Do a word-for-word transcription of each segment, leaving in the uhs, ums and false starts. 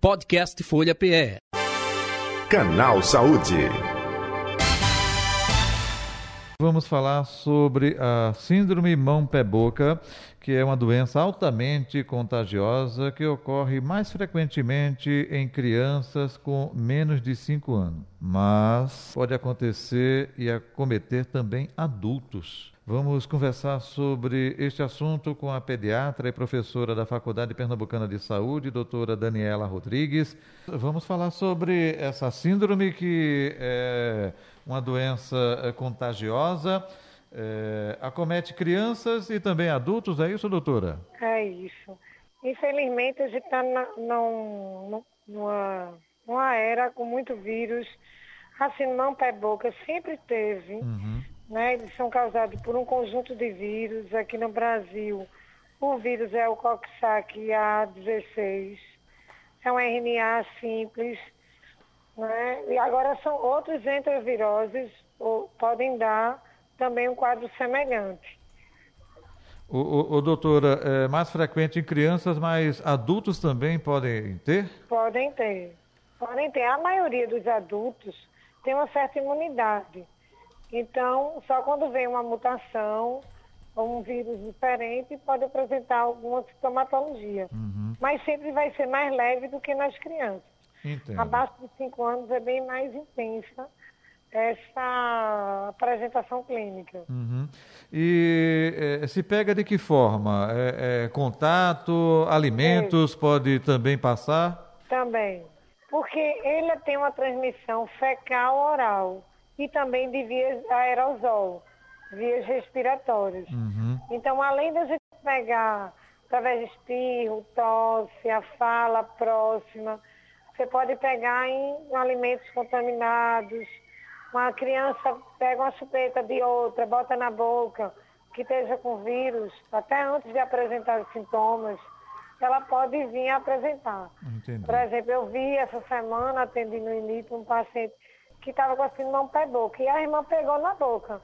Podcast Folha P E. Canal Saúde. Vamos falar sobre a síndrome mão-pé-boca, que é uma doença altamente contagiosa que ocorre mais frequentemente em crianças com menos de cinco anos, mas pode acontecer e acometer também adultos. Vamos conversar sobre este assunto com a pediatra e professora da Faculdade Pernambucana de Saúde, doutora Daniela Rodrigues. Vamos falar sobre essa síndrome, que é uma doença contagiosa, é, acomete crianças e também adultos, é isso, doutora? É isso. Infelizmente, a gente está numa, numa era com muito vírus. Assim, mão-pé-boca sempre teve. Uhum. Né? Eles são causados por um conjunto de vírus. Aqui no Brasil, o vírus é o Coxsackie A dezesseis. É um R N A simples. Né? E agora são outros enteroviroses, ou podem dar também um quadro semelhante. O, o, o doutora, é mais frequente em crianças, mas adultos também podem ter? Podem ter. Podem ter. A maioria dos adultos tem uma certa imunidade. Então, só quando vem uma mutação ou um vírus diferente, pode apresentar alguma sintomatologia. Uhum. Mas sempre vai ser mais leve do que nas crianças. Entendo. Abaixo de cinco anos é bem mais intensa essa apresentação clínica. Uhum. E é, se pega de que forma? É, é, contato, alimentos, é. Pode também passar? Também, porque ele tem uma transmissão fecal-oral e também de vias aerosol, vias respiratórias. Uhum. Então, além da gente pegar através de espirro, tosse, a fala próxima, você pode pegar em alimentos contaminados. Uma criança pega uma chupeta de outra, bota na boca, que esteja com vírus, até antes de apresentar os sintomas, ela pode vir a apresentar. Entendi. Por exemplo, eu vi essa semana, atendi no I N I P, um paciente que estava com a síndrome mão-pé-boca, e a irmã pegou na boca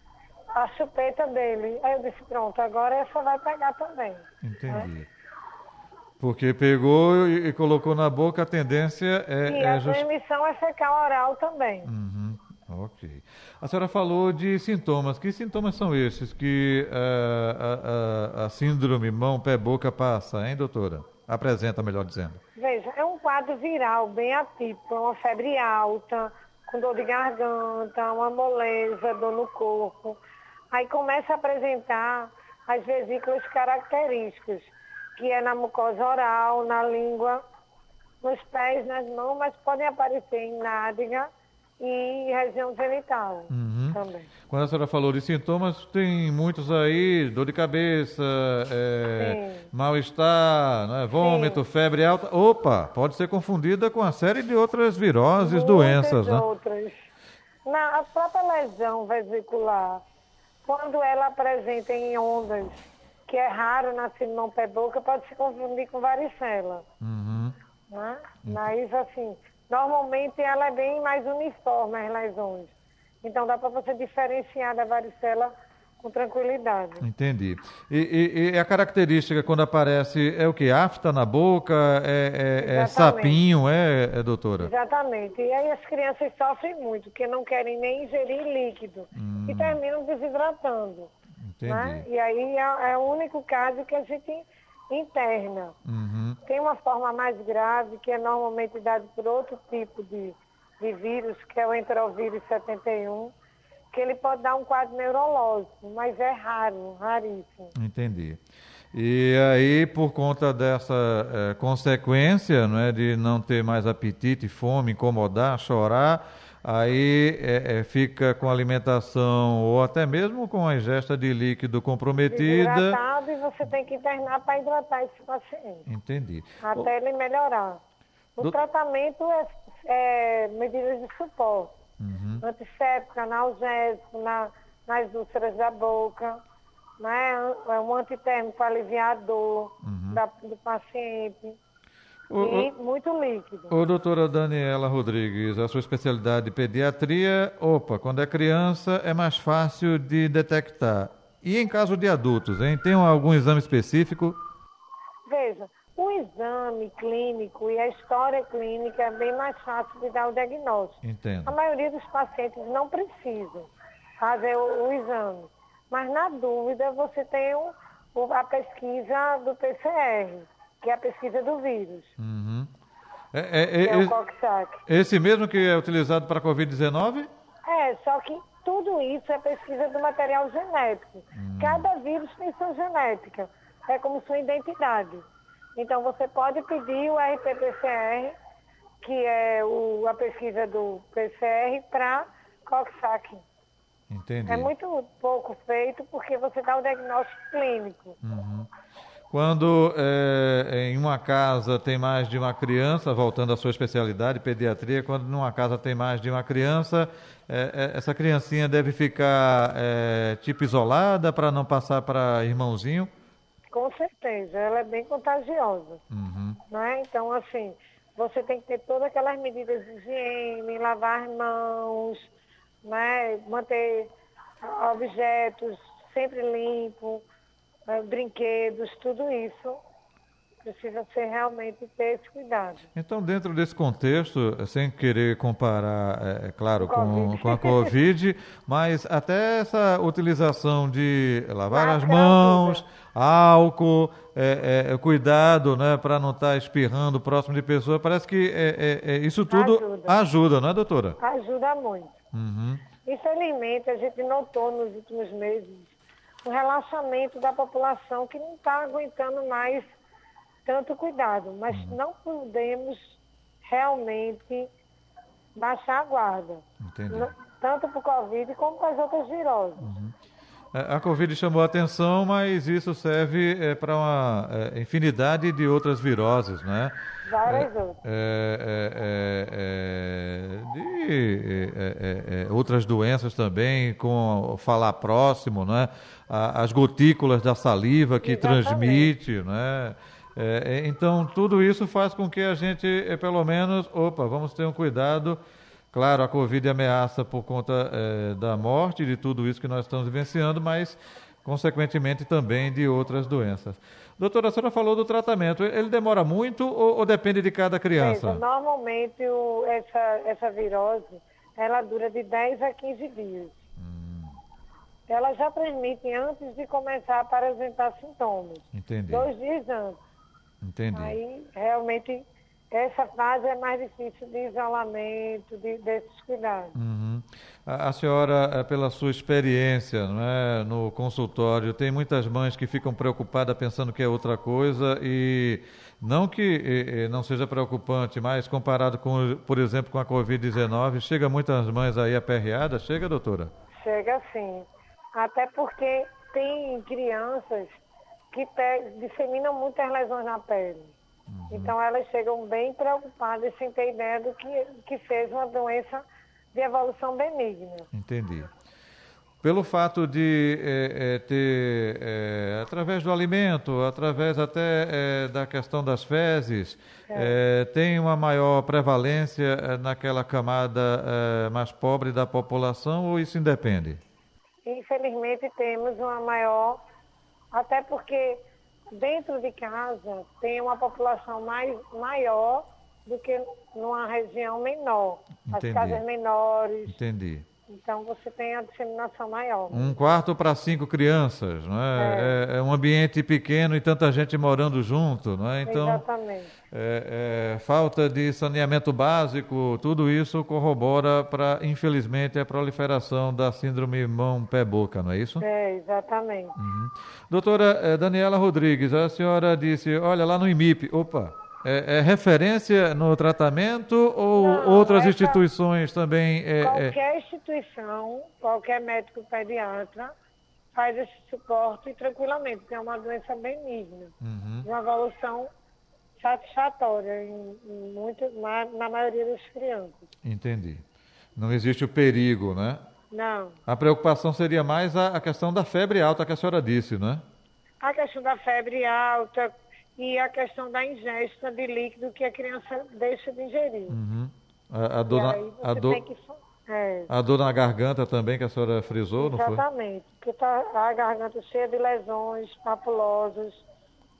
a chupeta dele. Aí eu disse, pronto, agora essa vai pegar também. Entendi. Né? Porque pegou e colocou na boca, a tendência é... E é a just... transmissão é fecal-oral também. Uhum. Ok. A senhora falou de sintomas. Que sintomas são esses que uh, a, a, a síndrome mão-pé-boca passa, hein, doutora? Apresenta, melhor dizendo. Veja, é um quadro viral bem atípico, uma febre alta, com dor de garganta, uma moleza, dor no corpo. Aí começa a apresentar as vesículas características, que é na mucosa oral, na língua, nos pés, nas mãos, mas podem aparecer em nádega e região genital uhum. também. Quando a senhora falou de sintomas, tem muitos aí, dor de cabeça, é, mal-estar, né, vômito, Sim. febre alta. Opa, pode ser confundida com uma série de outras viroses, Muitas doenças, né? outras. Na a própria lesão vesicular, quando ela apresenta em ondas, que é raro na síndrome mão-pé-boca, pode se confundir com varicela. Uhum. Né? Uhum. Mas, assim, normalmente ela é bem mais uniforme, as lesões. Então dá para você diferenciar da varicela com tranquilidade. Entendi. E, e, e a característica quando aparece é o que? Afta na boca? É, é, é sapinho, é, é, doutora? Exatamente. E aí as crianças sofrem muito, porque não querem nem ingerir líquido. Hum. E terminam desidratando. Entendi. Né? E aí é, é o único caso que a gente interna. Uhum. Tem uma forma mais grave, que é normalmente dada por outro tipo de, de vírus, que é o enterovírus setenta e um, que ele pode dar um quadro neurológico, mas é raro, raríssimo. Entendi. E aí, por conta dessa é, consequência, não é, de não ter mais apetite, fome, incomodar, chorar, aí é, é, fica com alimentação ou até mesmo com a ingesta de líquido comprometida. Hidratado, e você tem que internar para hidratar esse paciente. Entendi. Até o... ele melhorar. O Do... tratamento é, é medidas de suporte. Uhum. Antisséptico, analgésico, na, nas úlceras da boca, né? Um antitérmico para aliviar a dor uhum. da, do paciente. O, e o, muito líquido. Ô, doutora Daniela Rodrigues, a sua especialidade de pediatria, opa, quando é criança é mais fácil de detectar. E em caso de adultos, hein? Tem algum exame específico? Veja, O exame clínico e a história clínica é bem mais fácil de dar o diagnóstico. Entendo. A maioria dos pacientes não precisam fazer o, o exame. Mas, na dúvida, você tem o, o, a pesquisa do P C R, que é a pesquisa do vírus. Uhum. É, é, que é, é o Coxsackie. Esse mesmo que é utilizado para a covid dezenove? É, só que tudo isso é pesquisa do material genético. Hum. Cada vírus tem sua genética. É como sua identidade. Então, você pode pedir o R T P C R, que é o, a pesquisa do P C R, para Coxsackie. Entendi. É muito pouco feito porque você dá o diagnóstico clínico. Uhum. Quando é, em uma casa tem mais de uma criança, voltando à sua especialidade, pediatria, quando numa casa tem mais de uma criança, é, é, essa criancinha deve ficar é, tipo isolada para não passar para irmãozinho? Com certeza, ela é bem contagiosa. Uhum. Né? Então, assim, você tem que ter todas aquelas medidas de higiene, lavar as mãos, né? Manter objetos sempre limpos, né? Brinquedos, tudo isso precisa ser realmente ter esse cuidado. Então, dentro desse contexto, sem querer comparar, é, é claro, com, com a Covid, mas até essa utilização de lavar as mãos, álcool, é, é, cuidado, né, para não estar espirrando próximo de pessoa, parece que é, é, é, isso tudo ajuda. ajuda, não é, doutora? Ajuda muito. Uhum. Infelizmente, a gente notou nos últimos meses o relaxamento da população que não está aguentando mais tanto cuidado, mas uhum. não podemos realmente baixar a guarda. Entendi. Tanto para o Covid como para as outras viroses. Uhum. A Covid chamou a atenção, mas isso serve é, para uma é, infinidade de outras viroses, né? Várias é, outras. É, é, é, de é, é, outras doenças também, com o falar próximo, né? As gotículas da saliva que Exatamente. transmite, né? É, então, tudo isso faz com que a gente, é, pelo menos, opa, vamos ter um cuidado. Claro, a Covid ameaça por conta é, da morte, de tudo isso que nós estamos vivenciando, mas, consequentemente, também de outras doenças. Doutora, a senhora falou do tratamento. Ele demora muito ou, ou depende de cada criança? Veja, normalmente, o, essa, essa virose, ela dura de dez a quinze dias. Hum. Ela já transmite antes de começar a apresentar sintomas. Entendi. Dois dias antes. Entendi. Aí, realmente, essa fase é mais difícil de isolamento, de, desses cuidados. Uhum. A, a senhora, pela sua experiência, não é, no consultório, tem muitas mães que ficam preocupadas pensando que é outra coisa e não que e, e não seja preocupante, mas comparado com, por exemplo, com a covid dezenove, chega muitas mães aí aperreadas? Chega, doutora? Chega sim. Até porque tem crianças que disseminam muitas lesões na pele. Uhum. Então, elas chegam bem preocupadas sem ter ideia do que, que seja uma doença de evolução benigna. Entendi. Pelo fato de é, é, ter, é, através do alimento, através até é, da questão das fezes, é. É, tem uma maior prevalência naquela camada é, mais pobre da população ou isso independe? Infelizmente, temos uma maior... Até porque dentro de casa tem uma população mais, maior do que numa região menor. Entendi. As casas menores. Entendi. Então você tem a disseminação maior. Um quarto para cinco crianças, não é? É. é? É um ambiente pequeno e tanta gente morando junto, não é? Então, exatamente. É, é, falta de saneamento básico, tudo isso corrobora para, infelizmente, a proliferação da síndrome mão-pé-boca, não é isso? É, exatamente. Uhum. Doutora é, Daniela Rodrigues, a senhora disse, olha, lá no I M I P, opa, é, é referência no tratamento ou não, outras essa, instituições também? É, qualquer é... instituição, qualquer médico pediatra faz esse suporte tranquilamente, porque é uma doença benigna, uhum. uma evolução satisfatória em, em muito, na, na maioria das crianças. Entendi. Não existe o perigo, né? Não. A preocupação seria mais a, a questão da febre alta que a senhora disse, né? A questão da febre alta e a questão da ingesta de líquido que a criança deixa de ingerir. Uhum. A, a, dor na, a, dor, que, é. a dor na garganta também que a senhora frisou, exatamente, não foi? Exatamente, porque está a garganta cheia de lesões papulosas,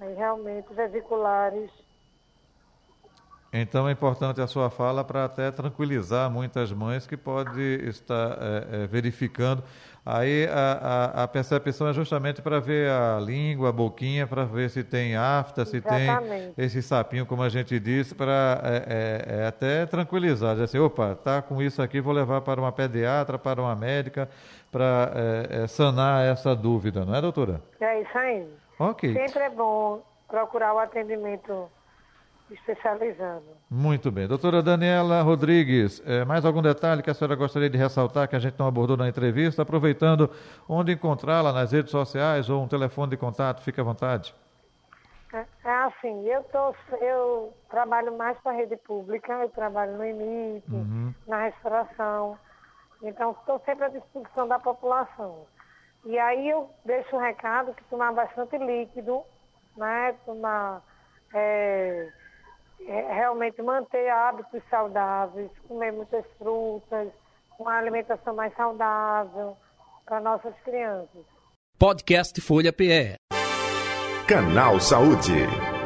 Aí realmente vesiculares. Então é importante a sua fala para até tranquilizar muitas mães que podem estar é, é, verificando. Aí a, a, a percepção é justamente para ver a língua, a boquinha, para ver se tem afta, se Exatamente. tem esse sapinho, como a gente disse, para é, é, é até tranquilizar. Dizer assim, opa, tá com isso aqui, vou levar para uma pediatra, para uma médica, para é, é, sanar essa dúvida, não é, doutora? É isso aí. Ok. Sempre é bom procurar o atendimento especializando. Muito bem. Doutora Daniela Rodrigues, é, mais algum detalhe que a senhora gostaria de ressaltar que a gente não abordou na entrevista, aproveitando onde encontrá-la nas redes sociais ou um telefone de contato, fique à vontade. É, é assim, eu, tô, eu trabalho mais para a rede pública, eu trabalho no I M I P, uhum. na restauração, então estou sempre à disposição da população. E aí eu deixo o recado que tomar bastante líquido, né, tomar... É, É realmente manter hábitos saudáveis, comer muitas frutas, uma alimentação mais saudável para nossas crianças. Podcast Folha P E. Canal Saúde.